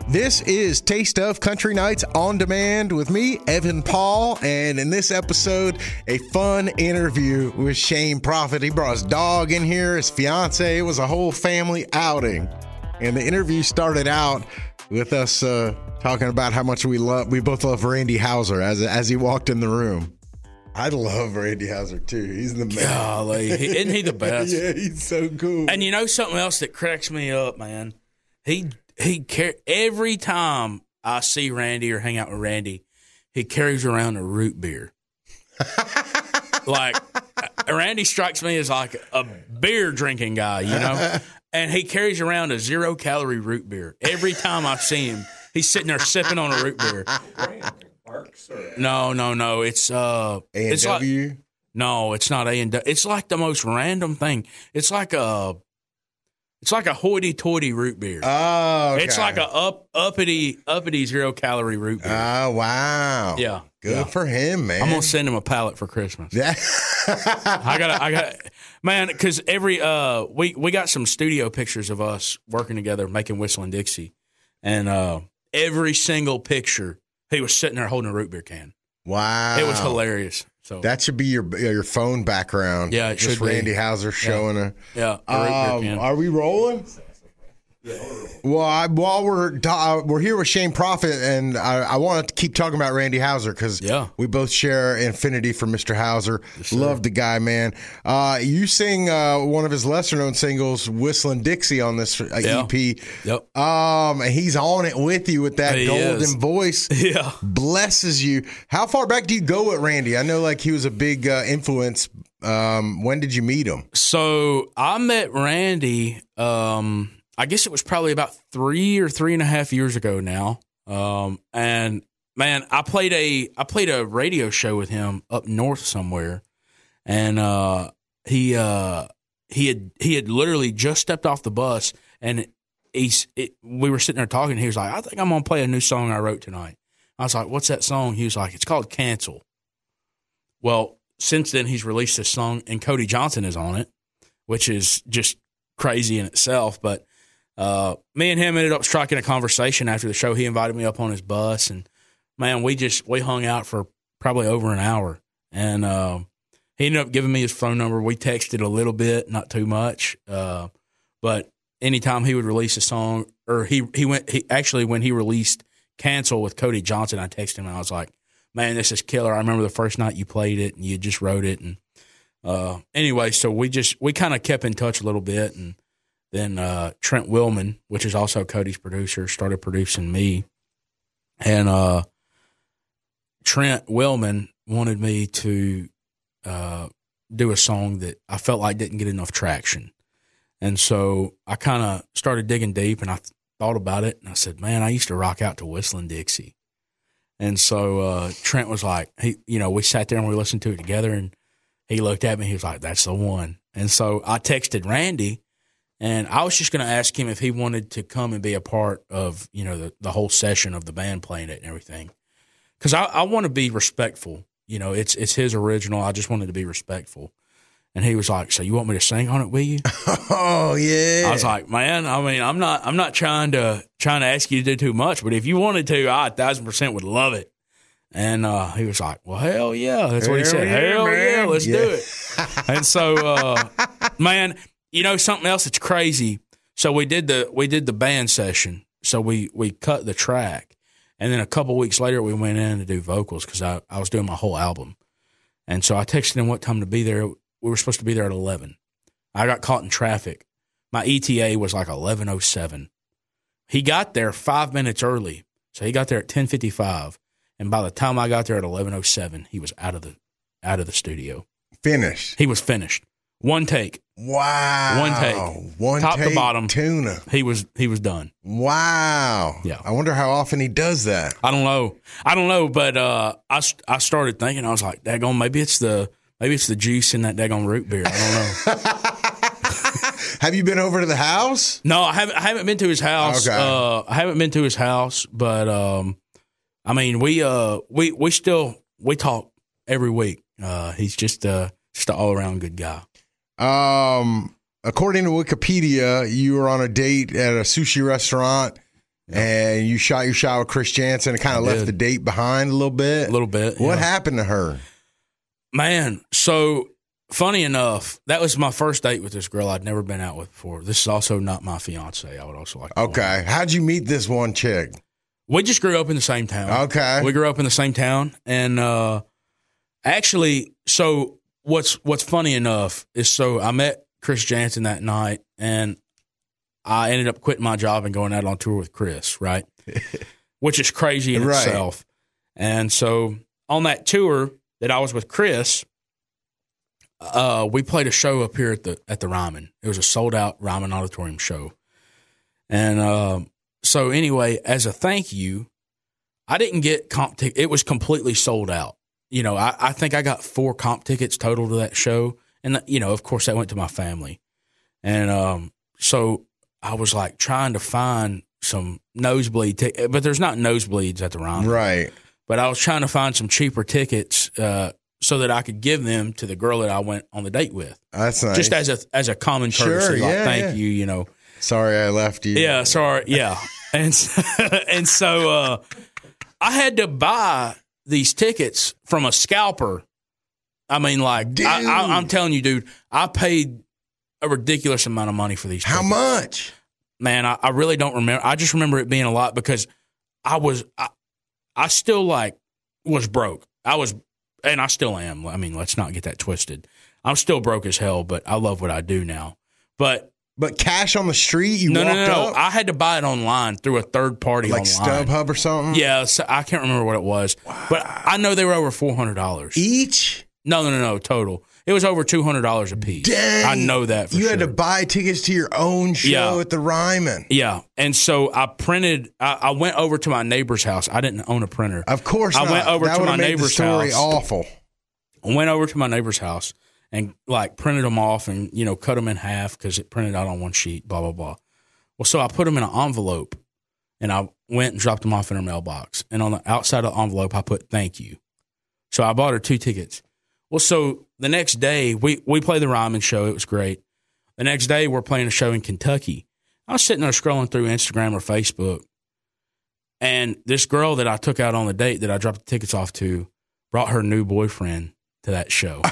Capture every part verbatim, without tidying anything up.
This is Taste of Country Nights on Demand with me, Evan Paul, and in this episode, a fun interview with Shane Prophet. He brought his dog in here, his fiance. It was a whole family outing, and the interview started out with us uh, talking about how much we love. We both love Randy Houser as as he walked in the room. I love Randy Houser too. He's the man. Golly, isn't he the best? Yeah, he's so cool. And you know something else that cracks me up, man? He he car- every time I see Randy or hang out with Randy, he carries around a root beer. Like Randy strikes me as like a beer drinking guy, you know. And he carries around a zero calorie root beer every time I see him. He's sitting there sipping on a root beer. No, no, no. It's uh, A and it's like, W? no, it's not A and W. It's like the most random thing. It's like a, it's like a hoity-toity root beer. Oh, okay. It's like a up uppity uppity zero calorie root beer. Oh, wow. Yeah, Good yeah. for him, man. I'm gonna send him a pallet for Christmas. Yeah. I got, I got, man, because every uh, we we got some studio pictures of us working together making Whistling Dixie, and uh, every single picture he was sitting there holding a root beer can. Wow. It was hilarious. So That should be your your phone background. Yeah, it Just should be. Randy Houser showing a. yeah, a root beer Um, can. are we rolling? Well, I, while we're uh, we're here with Shane Prophet, and I, I want to keep talking about Randy Houser because Yeah. we both share infinity for Mister Houser. Love the guy, man. Uh, you sing uh, one of his lesser known singles, "Whistling Dixie," on this uh, Yeah. E P. Yep. Um, and he's on it with you with that He golden is. voice. Yeah. Blesses you. How far back do you go with Randy? I know, like he was a big uh, influence. Um, when did you meet him? So I met Randy. Um, I guess it was probably about three or three and a half years ago now. Um, and man, I played a I played a radio show with him up north somewhere, and uh, he uh, he had he had literally just stepped off the bus, and he's it, we were sitting there talking. And he was like, "I think I'm gonna play a new song I wrote tonight." I was like, "What's that song?" He was like, "It's called Cancel." Well, since then he's released this song, and Cody Johnson is on it, which is just crazy in itself, but. Uh, me and him ended up striking a conversation after the show. He invited me up on his bus, and man, we just we hung out for probably over an hour. And uh, he ended up giving me his phone number. We texted a little bit, not too much, uh, but anytime he would release a song, or he he went he actually when he released "Cancel" with Cody Johnson, I texted him and I was like, "Man, this is killer." I remember the first night you played it and you just wrote it, and uh, anyway, so we just we kind of kept in touch a little bit, and. Then uh, Trent Willman, which is also Cody's producer, started producing me. And uh, Trent Willman wanted me to uh, do a song that I felt like didn't get enough traction. And so I kind of started digging deep, and I th- thought about it, and I said, man, I used to rock out to Whistling Dixie. And so uh, Trent was like, he, you know, we sat there and we listened to it together, and he looked at me, he was like, that's the one. And so I texted Randy. And I was just going to ask him if he wanted to come and be a part of, you know, the, the whole session of the band playing it and everything. Because I, I want to be respectful. You know, it's it's his original. I just wanted to be respectful. And he was like, so you want me to sing on it with you? Oh, yeah. I was like, man, I mean, I'm not I'm not trying to trying to ask you to do too much, but if you wanted to, I a thousand percent would love it. And uh, he was like, well, hell yeah. That's what he Hell said. yeah, Hell man. yeah, let's Yeah. do it. And so, uh, man, you know something else that's crazy. So we did the we did the band session. So we we cut the track, and then a couple weeks later we went in to do vocals because I, I was doing my whole album. And so I texted him what time to be there. We were supposed to be there at eleven. I got caught in traffic. My E T A was like eleven oh seven. He got there five minutes early, so he got there at ten fifty-five. And by the time I got there at eleven oh seven, he was out of the out of the studio. Finished. He was finished. One take. Wow. One take. One Top take to bottom. tuna. He was he was done. Wow. Yeah. I wonder how often he does that. I don't know. I don't know, but uh, I, I started thinking, I was like, daggone, maybe it's the maybe it's the juice in that daggone root beer. I don't know. Have you been over to the house? No, I haven't I haven't been to his house. Okay. Uh, I haven't been to his house, but um, I mean, we uh we we still we talk every week. Uh, he's just uh just an all around good guy. Um, according to Wikipedia, you were on a date at a sushi restaurant and you shot your shot with Chris Jansen and kind of left the date behind a little bit. A little bit. What yeah. happened to her? Man, so funny enough, that was my first date with this girl I'd never been out with before. This is also not my fiance. I would also like to Okay. How'd you meet this one chick? We just grew up in the same town. Okay. We grew up in the same town. And uh, actually, so what's what's funny enough is so I met Chris Jansen that night, and I ended up quitting my job and going out on tour with Chris, right? Which is crazy in right. itself. And so on that tour that I was with Chris, uh, we played a show up here at the at the Ryman. It was a sold out Ryman Auditorium show. And uh, so anyway, as a thank you, I didn't get comp tickets. It was completely sold out. You know, I, I think I got four comp tickets total to that show. And, you know, of course, that went to my family. And um, so I was like trying to find some nosebleed tickets, but there's not nosebleeds at the Ryman. Right. But I was trying to find some cheaper tickets uh, so that I could give them to the girl that I went on the date with. That's nice. Just as a as a common courtesy, sure, like yeah, thank yeah. you, you know. Sorry I left you. Yeah, sorry, yeah. and so, and so uh, I had to buy these tickets from a scalper. I mean, like, I, I, I'm telling you, dude, I paid a ridiculous amount of money for these tickets. How much? Man, I, I really don't remember. I just remember it being a lot because I was, I, I still, like, was broke. I was, and I still am. I mean, let's not get that twisted. I'm still broke as hell, but I love what I do now. But But cash on the street, you no, walked no, no, no. up? I had to buy it online through a third party Like online. StubHub or something? Yeah, so I can't remember what it was. Wow. But I know they were over four hundred dollars. Each? No, no, no, no, total. It was over two hundred dollars a piece. Dang. I know that for you sure. had to buy tickets to your own show Yeah. at the Ryman. Yeah. And so I printed, I, I went over to my neighbor's house. I didn't own a printer. Of course I not. went over that to my made neighbor's the story house. awful. I went over to my neighbor's house and, like, printed them off and, you know, cut them in half because it printed out on one sheet, blah, blah, blah. Well, so I put them in an envelope, and I went and dropped them off in her mailbox. And on the outside of the envelope, I put thank you. So I bought her two tickets. Well, so the next day, we, we played the Ryman show. It was great. The next day, we're playing a show in Kentucky. I was sitting there scrolling through Instagram or Facebook, and this girl that I took out on the date that I dropped the tickets off to brought her new boyfriend to that show.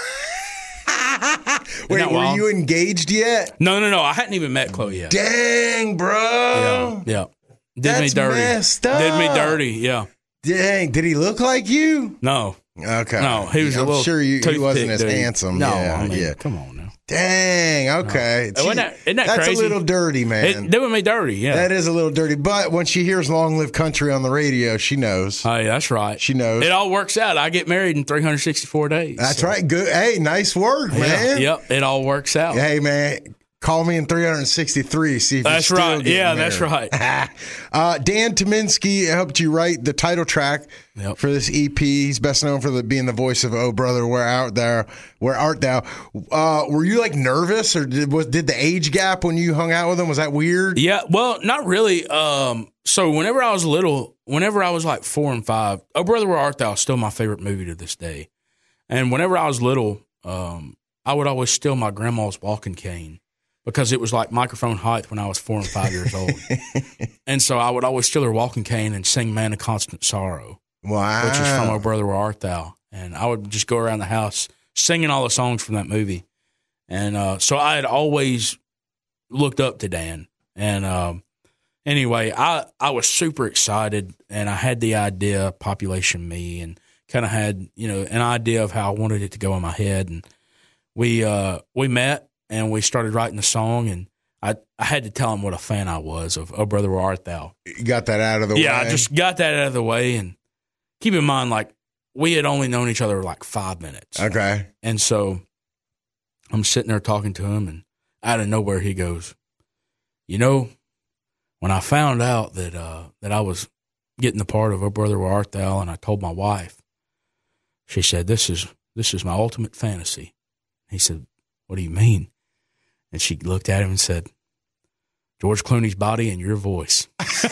Wait, that were wild? you engaged yet? No, no, no. I hadn't even met Chloe yet. Dang, bro. Yeah, yeah. Did That's me dirty. messed up. Did me dirty, yeah. Dang, did he look like you? No. Okay. No, he was I'm a little sure you, he toothpick wasn't as dude. handsome. No, yeah, I mean, yeah. come on now. Dang, okay. No. Isn't that, isn't that That's crazy? a little dirty, man. It, doing me dirty, yeah. That is a little dirty. But when she hears Long Live Country on the radio, she knows. Hey, that's right. She knows. It all works out. I get married in three hundred sixty-four days. That's so. right. Good. Hey, nice work, man. Yeah, yep, it all works out. Hey, man. Call me in three hundred sixty-three. See if That's you're still right. Yeah, getting that's married. right. uh, Dan Tominski helped you write the title track Yep. for this E P. He's best known for the, being the voice of "Oh Brother, Where Art Thou?" Where art thou? Uh, were you like nervous, or did was did the age gap when you hung out with him, was that weird? Yeah, well, not really. Um, so whenever I was little, whenever I was like four and five, "Oh Brother, Where Art Thou" is still my favorite movie to this day. And whenever I was little, um, I would always steal my grandma's walking cane because it was like microphone height when I was four and five years old. And so I would always steal her walking cane and sing "Man of Constant Sorrow," Wow. which is from "Oh Brother, Where Art Thou?" And I would just go around the house singing all the songs from that movie. And uh, so I had always looked up to Dan. And um, anyway, I, I was super excited, and I had the idea, Population Me, and kind of had, you know, an idea of how I wanted it to go in my head. And we uh, we met, and we started writing the song, and I, I had to tell him what a fan I was of "Oh Brother, Where Art Thou?" You got that out of the Yeah, way. I just got that out of the way. And keep in mind, like, we had only known each other like five minutes. Okay. And so I'm sitting there talking to him, and out of nowhere he goes, "You know, when I found out that uh, that I was getting the part of "Oh Brother, Where Art Thou?" and I told my wife, she said, this is this is my ultimate fantasy." He said, "What do you mean?" And she looked at him and said, "George Clooney's body and your voice."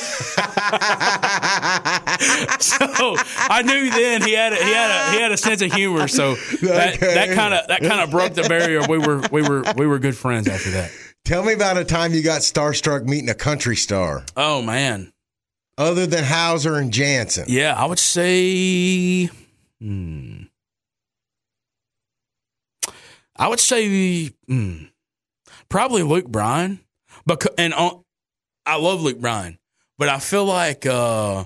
So I knew then he had a, he had a he had a sense of humor. So that Okay. that kind of that kind of broke the barrier. We were we were we were good friends after that. Tell me about a time you got starstruck meeting a country star. Oh man, Other than Hauser and Jansen. Yeah, I would say. Hmm, I would say hmm, probably Luke Bryan. Because, and uh, I love Luke Bryan, but I feel like uh,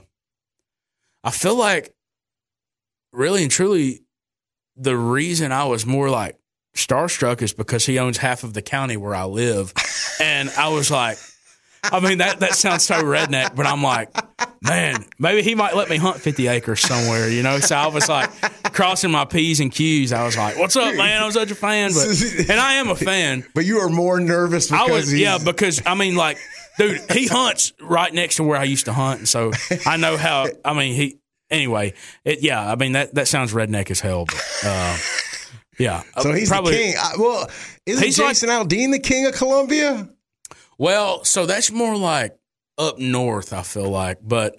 I feel like really and truly the reason I was more like starstruck is because he owns half of the county where I live, and I was like, I mean that that sounds so redneck, but I'm like, man, maybe he might let me hunt fifty acres somewhere, you know? So I was like crossing my P's and Q's. I was like, what's up, man? I'm such a fan. But, and I am a fan. But you are more nervous because I was, he's... yeah, because, I mean, like, dude, he hunts right next to where I used to hunt. And so I know how, I mean, he, anyway, it, yeah, I mean, that, that sounds redneck as hell. But, uh, yeah. So he's probably, the king. I, well, isn't Jason like, Aldean the king of Columbia? Well, so that's more like up north, I feel like. But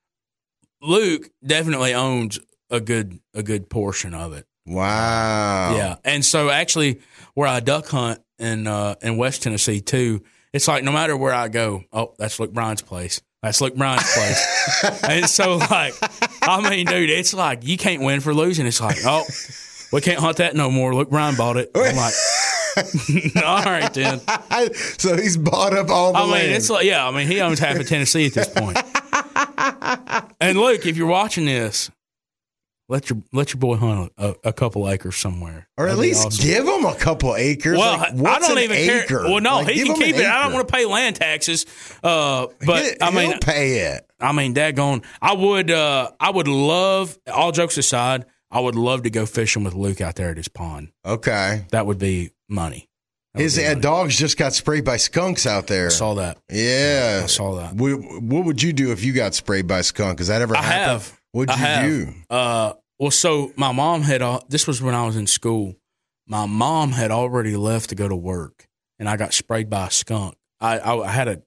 Luke definitely owns a good a good portion of it. Wow. Yeah. And so actually where I duck hunt in uh, in West Tennessee too, it's like no matter where I go, oh, that's Luke Bryan's place. That's Luke Bryan's place. And so like, I mean, dude, it's like you can't win for losing. It's like, oh, we can't hunt that no more. Luke Bryan bought it. I'm like, all right, then. So he's bought up all the I mean, land. it's like, yeah, I mean, he owns half of Tennessee at this point. And Luke, if you're watching this, let your let your boy hunt a, a couple acres somewhere, or at That'd least awesome. give him a couple acres. Well, like, I don't even acre? care. Well, no, like, he can keep it. Acre. I don't want to pay land taxes. Uh, but He'll, I mean, he'll pay it. I mean, daggone, I would. Uh, I would love. All jokes aside, I would love to go fishing with Luke out there at his pond. Okay, that would be money. His uh, dogs just got sprayed by skunks out there. I saw that. Yeah, I saw that. We, what would you do if you got sprayed by a skunk? Has that ever I happened? have. What'd I you have. do? Uh, well, so my mom had. Uh, this was when I was in school. My mom had already left to go to work, and I got sprayed by a skunk. I, I, I had a.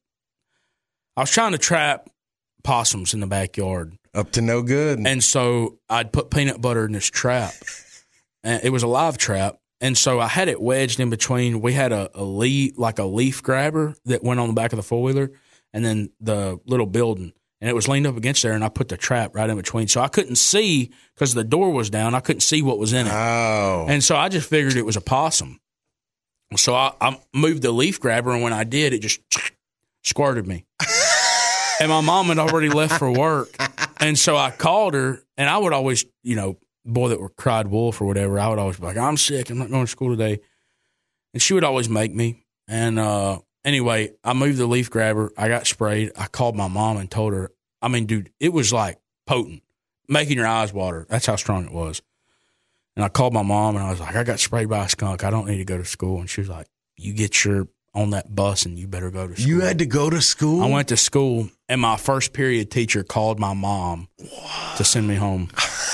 I was trying to trap possums in the backyard. Up to no good. And so I'd put peanut butter in this trap, and it was a live trap. And so I had it wedged in between. We had a, a leaf, like a leaf grabber that went on the back of the four wheeler, and then the little building, and it was leaned up against there. And I put the trap right in between, so I couldn't see because the door was down. I couldn't see what was in it. Oh, and so I just figured it was a possum. So I, I moved the leaf grabber, and when I did, it just squirted me. And my mom had already left for work, and so I called her, and I would always, you know. Boy that were cried wolf or whatever, I would always be like, I'm sick, I'm not going to school today. And she would always make me. And uh, anyway, I moved the leaf grabber. I got sprayed. I called my mom and told her, I mean, dude, it was like potent, making your eyes water. That's how strong it was. And I called my mom and I was like, I got sprayed by a skunk. I don't need to go to school. And she was like, you get your on that bus and you better go to school. You had to go to school? I went to school, and my first period teacher called my mom what? to send me home.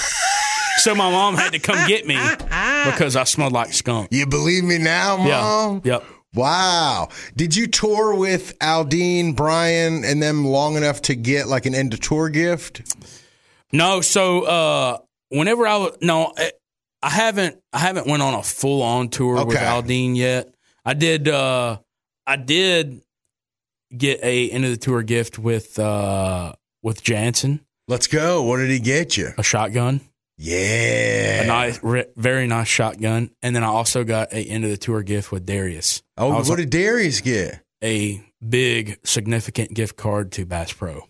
So my mom had to come get me because I smelled like skunk. You believe me now, Mom? Yeah. Yep. Wow. Did you tour with Aldean, Bryan, and them long enough to get like an end of tour gift? No. So uh, whenever I was no, I haven't. I haven't went on a full on tour okay. with Aldean yet. I did. Uh, I did get a end of the tour gift with uh, with Jansen. Let's go. What did he get you? A shotgun. Yeah. A nice, very nice shotgun. And then I also got a end of the tour gift with Darius. Oh, what like, did Darius get? A big, significant gift card to Bass Pro.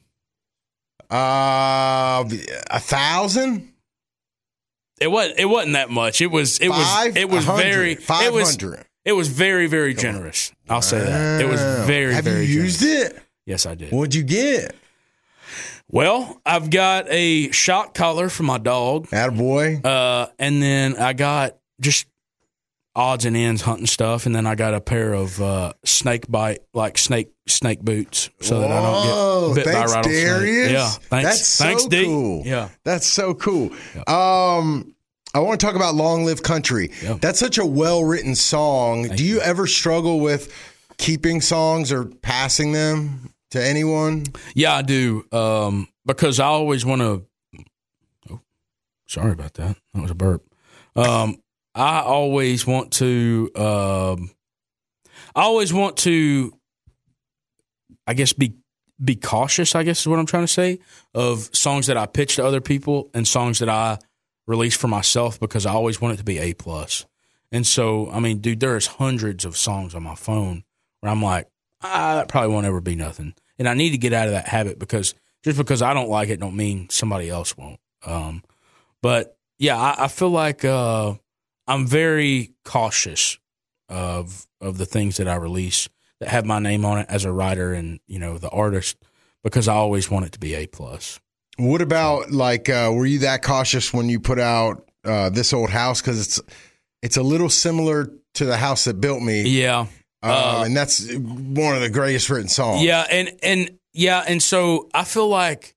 Uh, a thousand? It wasn't, it wasn't that much. It was, it Five, was, it was very, five it was, hundred. It was very, very generous. I'll say that. It was very, Have very you used generous. it? Yes, I did. What'd you get? Well, I've got a shock collar for my dog. Attaboy. Uh, and then I got just odds and ends hunting stuff, and then I got a pair of uh, snake bite, like snake snake boots, so Whoa, that I don't get bit thanks, by a rattlesnake. Darius. Yeah, thanks. That's so thanks, D. cool. Yeah, that's so cool. Yep. Um, I want to talk about "Long Live Country." Yep. That's such a well-written song. Thank Do you, you ever struggle with keeping songs or passing them to anyone? Yeah, I do. Um, because I always want to. Oh, sorry about that. That was a burp. Um, I always want to. Um, I always want to. I guess be be cautious, I guess is what I'm trying to say, of songs that I pitch to other people and songs that I release for myself, because I always want it to be A plus. And so, I mean, dude, there's hundreds of songs on my phone where I'm like, ah, that probably won't ever be nothing. And I need to get out of that habit, because just because I don't like it don't mean somebody else won't. Um, but yeah, I, I feel like uh, I'm very cautious of of the things that I release that have my name on it as a writer and, you know, the artist, because I always want it to be A plus. What about like, uh, were you that cautious when you put out uh, This Old House? Because it's it's a little similar to The House That Built Me. Yeah, um, uh, and that's one of the greatest written songs. Yeah, and and yeah, and so I feel like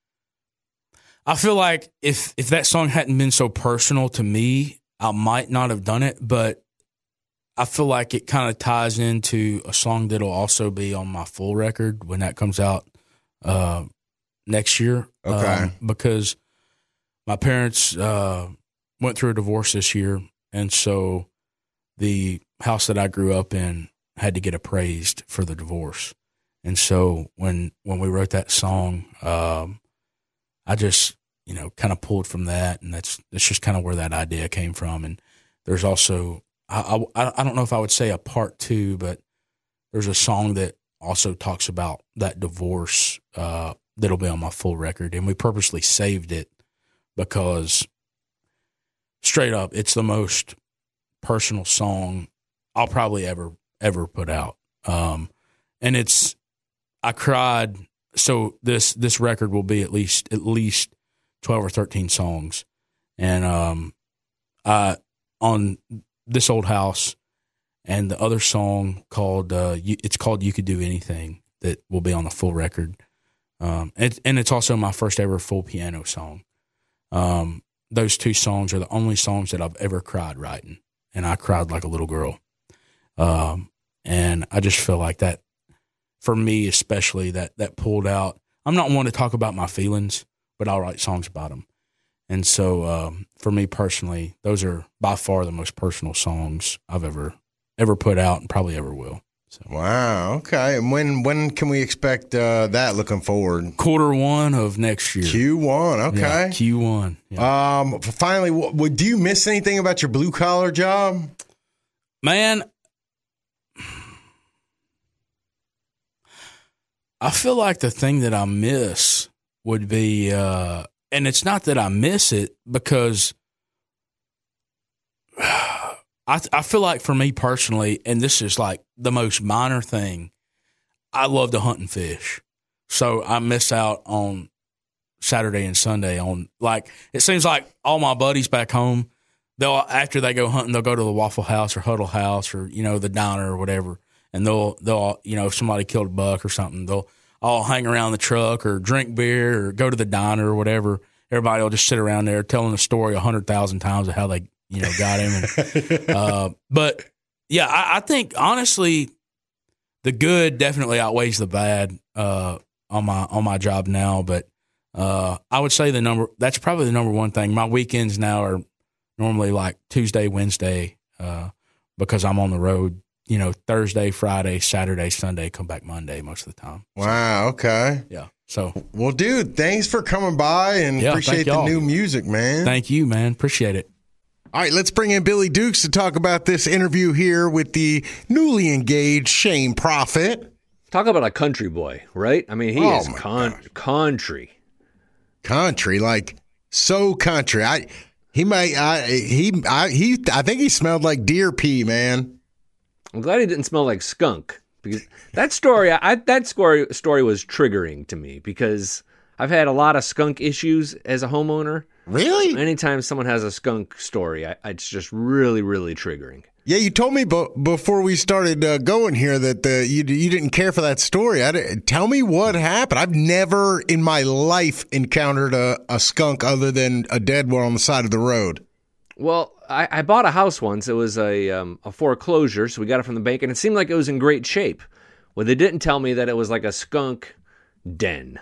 I feel like if if that song hadn't been so personal to me, I might not have done it. But I feel like it kind of ties into a song that'll also be on my full record when that comes out uh, next year. Okay. Um, because my parents uh, went through a divorce this year, and so the house that I grew up in had to get appraised for the divorce. And so when when we wrote that song, um, I just, you know, kind of pulled from that, and that's that's just kind of where that idea came from. And there's also, I, I, I don't know if I would say a part two, but there's a song that also talks about that divorce uh, that'll be on my full record. And we purposely saved it because, straight up, it's the most personal song I'll probably ever, ever put out. Um, and it's, I cried. So this, this record will be at least, at least twelve or thirteen songs. And, um, I, on This Old House and the other song called, uh, it's called You Could Do Anything, that will be on the full record. Um, and, and it's also my first ever full piano song. Um, those two songs are the only songs that I've ever cried writing. And I cried like a little girl. Um, and I just feel like that, for me especially, that that pulled out. I'm not one to talk about my feelings, but I'll write songs about them. And so um, for me personally, those are by far the most personal songs I've ever ever put out and probably ever will. So. Wow. Okay. And when when can we expect uh, that? Looking forward. Quarter one of next year. Q one. Okay. Yeah, Q one. Yeah. Um. Finally, w- do you miss anything about your blue collar job? Man, I feel like the thing that I miss would be, uh, and it's not that I miss it, because I I feel like for me personally, and this is like the most minor thing, I love to hunt and fish. So I miss out on Saturday and Sunday on, like, it seems like all my buddies back home, they'll, after they go hunting, they'll go to the Waffle House or Huddle House or, you know, the diner or whatever. And they'll, they'll, you know, if somebody killed a buck or something, they'll all hang around the truck or drink beer or go to the diner or whatever. Everybody will just sit around there telling the story a hundred thousand times of how they, you know, got him. And, uh, but yeah, I, I think honestly, the good definitely outweighs the bad uh, on my on my job now. But uh, I would say the number that's probably the number one thing. My weekends now are normally like Tuesday, Wednesday, uh, because I'm on the road. You know, Thursday, Friday, Saturday, Sunday, come back Monday most of the time. Wow. Okay. Yeah. So, well, dude, thanks for coming by, and yeah, appreciate the new music, man. Thank you, man. Appreciate it. All right, let's bring in Billy Dukes to talk about this interview here with the newly engaged Shane Prophet. Talk about a country boy, right? I mean, he oh is con- country. Country, like so country. I he might I he I he I think he smelled like deer pee, man. I'm glad he didn't smell like skunk, because that story, I, that story story was triggering to me, because I've had a lot of skunk issues as a homeowner. Really? Anytime someone has a skunk story, I, it's just really, really triggering. Yeah, you told me bo- before we started uh, going here that uh, you you didn't care for that story. I didn't, tell me what happened. I've never in my life encountered a, a skunk other than a dead one on the side of the road. Well, I, I bought a house once. It was a um, a foreclosure, so we got it from the bank, and it seemed like it was in great shape. Well, they didn't tell me that it was like a skunk den.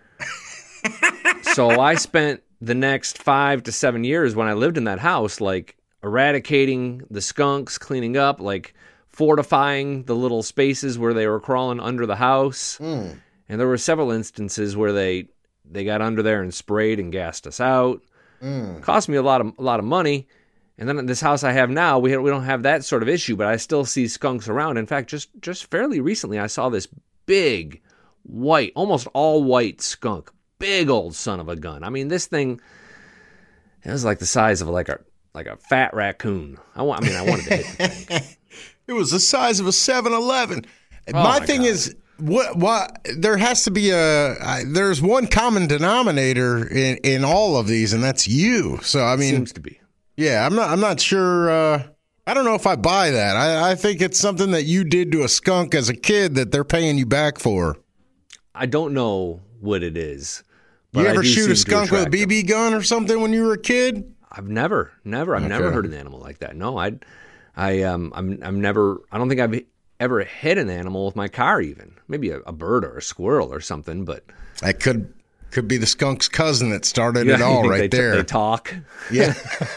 So I spent the next five to seven years when I lived in that house, like eradicating the skunks, cleaning up, like fortifying the little spaces where they were crawling under the house. Mm. And there were several instances where they they got under there and sprayed and gassed us out. Mm. Cost me a lot of a lot of money. And then in this house I have now, we we don't have that sort of issue, but I still see skunks around. In fact, just just fairly recently, I saw this big, white, almost all white skunk, big old son of a gun. I mean, this thing, it was like the size of like a like a fat raccoon. I want. I mean, I wanted to hit the thing. It was the size of a seven eleven. Oh my, my thing God. is, what what there has to be a I, there's one common denominator in in all of these, and that's you. So I mean, Seems to be. yeah, I'm not I'm not sure. Uh, I don't know if I buy that. I, I think it's something that you did to a skunk as a kid that they're paying you back for. I don't know what it is. But You I ever do shoot seem a to skunk with a attract B B them. gun or something when you were a kid? I've never, never, I've never Okay. heard an animal like that. No, I, I, um, I'm, I'm never. I don't think I've ever hit an animal with my car. Even maybe a, a bird or a squirrel or something. But That could could be the skunk's cousin that started yeah, it you all think right they, t- there. They talk. Yeah.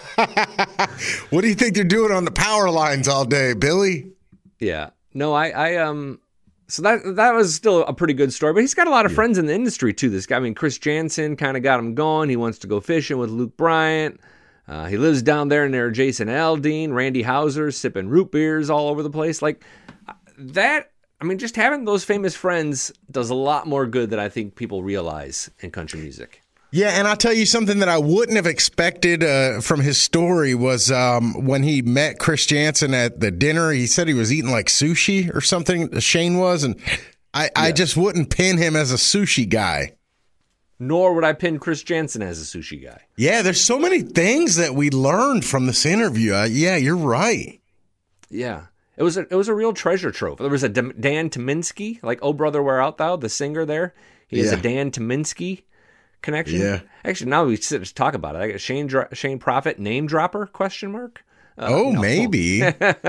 What do you think they're doing on the power lines all day, Billy? Yeah. No, I, I, um. So that that was still a pretty good story. But he's got a lot of friends in the industry too. This guy, I mean, Chris Jansen kind of got him going. He wants to go fishing with Luke Bryant. Uh, he lives down there near Jason Aldean, Randy Hauser, sipping root beers all over the place. Like that, I mean, just having those famous friends does a lot more good than I think people realize in country music. Yeah, and I'll tell you something that I wouldn't have expected uh, from his story was um, when he met Chris Jansen at the dinner. He said he was eating like sushi or something, Shane was, and I, I just wouldn't pin him as a sushi guy. Nor would I pin Chris Jansen as a sushi guy. Yeah, there's so many things that we learned from this interview. Uh, yeah, you're right. Yeah. It was a, it was a real treasure trove. There was a D- Dan Tominski, like Oh Brother Where Art Thou, the singer there. He has Yeah. a Dan Tominski connection. Yeah. Actually, now we sit to talk about it. I got Shane Dro- Shane Prophet name dropper question mark. Uh, Oh, no. maybe.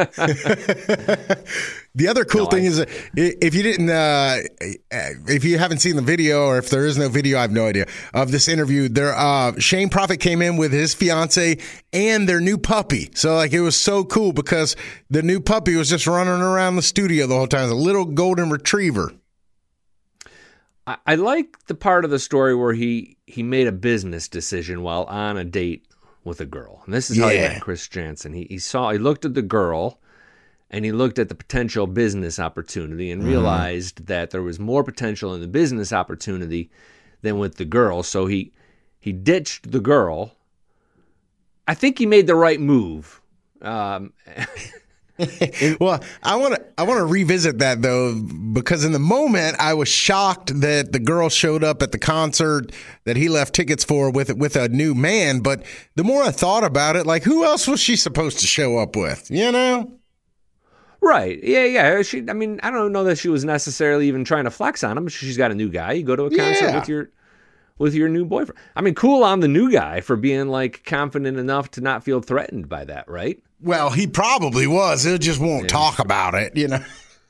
The other cool No, thing I- is, that i- if you didn't, uh, if you haven't seen the video, or if there is no video, I have no idea of this interview. There, uh, Shane Prophet came in with his fiance and their new puppy. So, like, it was so cool because the new puppy was just running around the studio the whole time. It was a little golden retriever. I, I like the part of the story where he he made a business decision while on a date with a girl, and this is how he Yeah. met Chris Jansen. He he saw he looked at the girl. And he looked at the potential business opportunity and realized that there was more potential in the business opportunity than with the girl. So he he ditched the girl. I think he made the right move. Um, Well, I want to I want to revisit that though, because in the moment I was shocked that the girl showed up at the concert that he left tickets for with with a new man. But the more I thought about it, like, who else was she supposed to show up with? You know? right. Yeah, yeah. She, I mean, I don't know that she was necessarily even trying to flex on him. She's got a new guy. You go to a concert Yeah. with your with your new boyfriend. I mean, cool on the new guy for being like confident enough to not feel threatened by that, right? Well, he probably was. He just won't talk about it. You know?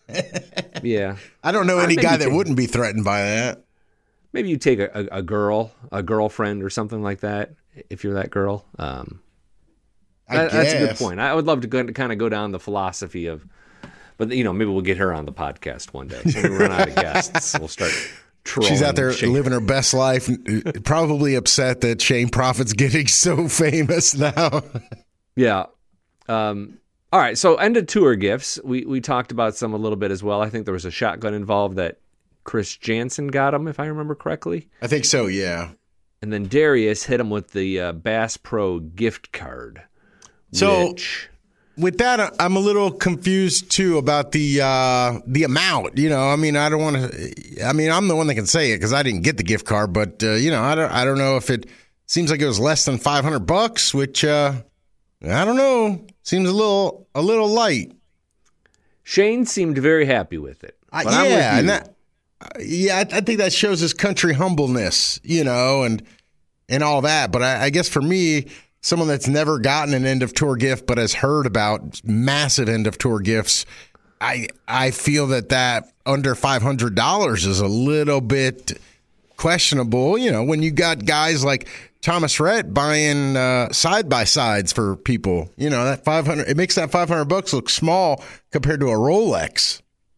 Yeah. I don't know Uh, any maybe guy that take- wouldn't be threatened by that. Maybe you take a, a, a girl, a girlfriend or something like that, if you're that girl. Um, I that- that's a good guess. point. I would love to, go, to kind of go down the philosophy of, but, you know, maybe we'll get her on the podcast one day. When we run out of guests, we'll start trolling. She's out there Shane. living her best life, probably upset that Shane Prophet's getting so famous now. Yeah. Um, all right. So end of tour gifts. We we talked about some a little bit as well. I think there was a shotgun involved that Chris Jansen got him, if I remember correctly. I think so, yeah. And then Darius hit him with the uh, Bass Pro gift card. So- which, With that, I'm a little confused too about the uh, the amount. You know, I mean, I don't want to. I mean, I'm the one that can say it because I didn't get the gift card, but uh, you know, I don't. I don't know if it seems like it was less than five hundred bucks, which uh, I don't know. Seems a little a little light. Shane seemed very happy with it. Uh, But I'm with yeah, you. and that. uh, Yeah, I, I think that shows his country humbleness. You know, and and all that. But I, I guess for me, someone that's never gotten an end of tour gift but has heard about massive end of tour gifts, I I feel that that under five hundred dollars is a little bit questionable. You know, when you got guys like Thomas Rhett buying uh, side by sides for people, you know, that five hundred it makes that five hundred bucks look small compared to a Rolex.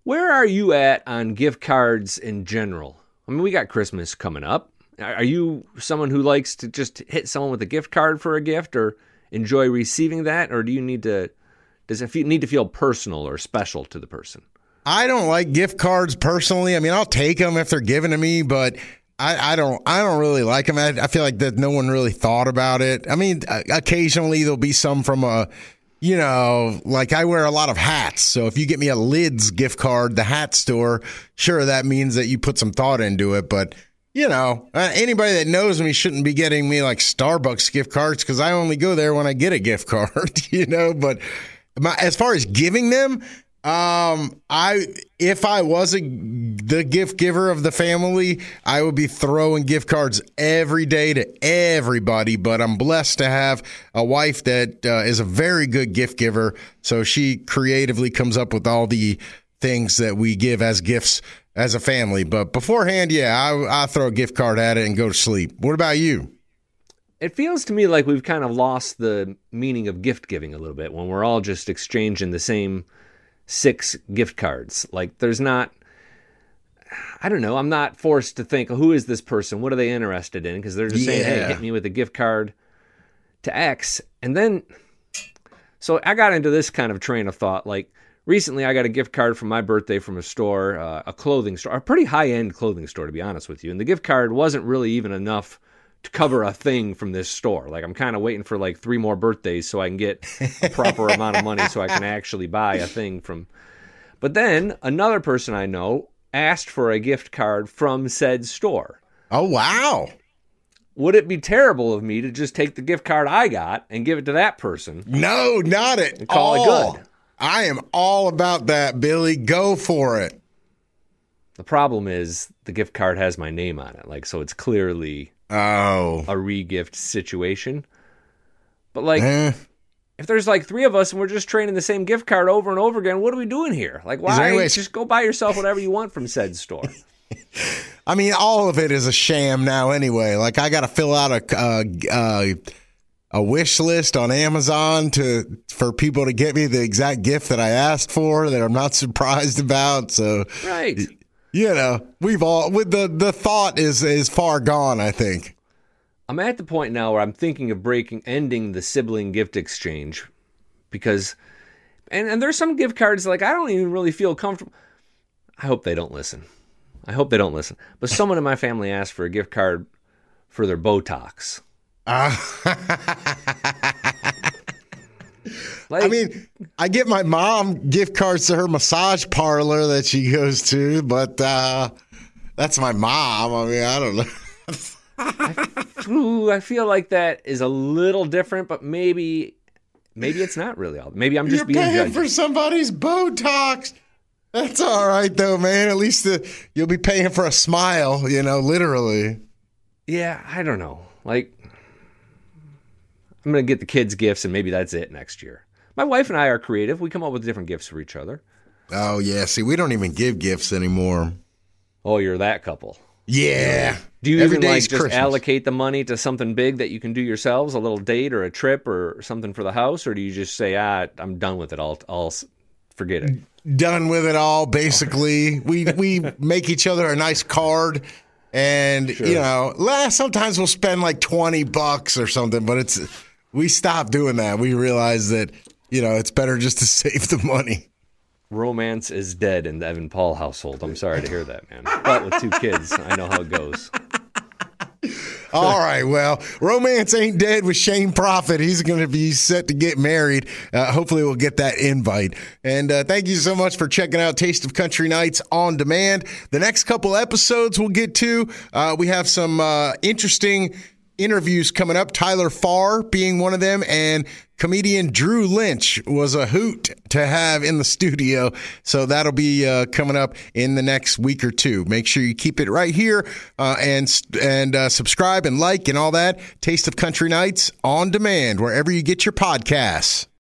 Where are you at on gift cards in general? I mean, we got Christmas coming up. Are you someone who likes to just hit someone with a gift card for a gift, or enjoy receiving that, or do you need to? Does it feel, need to feel personal or special to the person? I don't like gift cards personally. I mean, I'll take them if they're given to me, but I, I don't. I don't really like them. I, I feel like that no one really thought about it. I mean, occasionally there'll be some from a, you know, like I wear a lot of hats. So if you get me a Lids gift card, the hat store, sure, that means that you put some thought into it. But you know, uh, anybody that knows me shouldn't be getting me like Starbucks gift cards because I only go there when I get a gift card. You know, but my, as far as giving them. Um, I if I was a, the gift giver of the family, I would be throwing gift cards every day to everybody. But I'm blessed to have a wife that uh, is a very good gift giver. So she creatively comes up with all the things that we give as gifts as a family. But beforehand, yeah, I, I throw a gift card at it and go to sleep. What about you? It feels to me like we've kind of lost the meaning of gift giving a little bit when we're all just exchanging the same six gift cards. Like there's not, I don't know, I'm not forced to think, who is this person? What are they interested in? Because they're just saying, Yeah. hey, hit me with a gift card to X. And then, so I got into this kind of train of thought. Like recently I got a gift card for my birthday from a store, uh, a clothing store, a pretty high-end clothing store, to be honest with you. And the gift card wasn't really even enough to cover a thing from this store. Like I'm kind of waiting for like three more birthdays so I can get a proper amount of money so I can actually buy a thing from. But then another person I know asked for a gift card from said store. Oh, wow. Would it be terrible of me to just take the gift card I got and give it to that person? No, not at And call all. it good. I am all about that, Billy. Go for it. The problem is the gift card has my name on it. Like, so it's clearly Oh. a re-gift situation. But like, Eh. if there's like three of us and we're just trading the same gift card over and over again, what are we doing here? Like, why any way- just go buy yourself whatever you want from said store? I mean, all of it is a sham now anyway. Like, I got to fill out a uh, uh, a wish list on Amazon to for people to get me the exact gift that I asked for that I'm not surprised about. So, Right. you know, we've all with the the thought is is far gone, I think. I'm at the point now where I'm thinking of breaking, ending the sibling gift exchange because, and, and there's some gift cards like I don't even really feel comfortable. I hope they don't listen. I hope they don't listen. But someone in my family asked for a gift card for their Botox. Uh, Like, I mean, I get my mom gift cards to her massage parlor that she goes to, but uh, that's my mom. I mean, I don't know. ooh, I feel like that is a little different, but maybe, maybe it's not really all. Maybe I'm just You're being paying judgy. for somebody's Botox. That's all right, though, man. At least the, you'll be paying for a smile, you know, literally. Yeah, I don't know. Like, I'm going to get the kids gifts, and maybe that's it next year. My wife and I are creative. We come up with different gifts for each other. Oh, yeah. See, we don't even give gifts anymore. Oh, you're that couple. Yeah. Do you Every even like day's just Christmas. allocate the money to something big that you can do yourselves, a little date or a trip or something for the house, or do you just say, ah, I'm done with it. I'll, I'll s- forget it. Done with it all, basically. we we make each other a nice card, and you know, last sometimes we'll spend like twenty bucks or something, but it's we stopped doing that. We realized that you know it's better just to save the money. Romance is dead in the Evan Paul household. I'm sorry to hear that, man. But with two kids, I know how it goes. All right, well, romance ain't dead with Shane Prophet. He's going to be set to get married. Uh, hopefully, we'll get that invite. And uh, thank you so much for checking out Taste of Country Nights on demand. The next couple episodes we'll get to, uh, we have some uh, interesting interviews coming up. Tyler Farr being one of them, and comedian Drew Lynch was a hoot to have in the studio. So that'll be uh, coming up in the next week or two. Make sure you keep it right here uh, and and uh, subscribe and like and all that. Taste of Country Nights on demand, wherever you get your podcasts.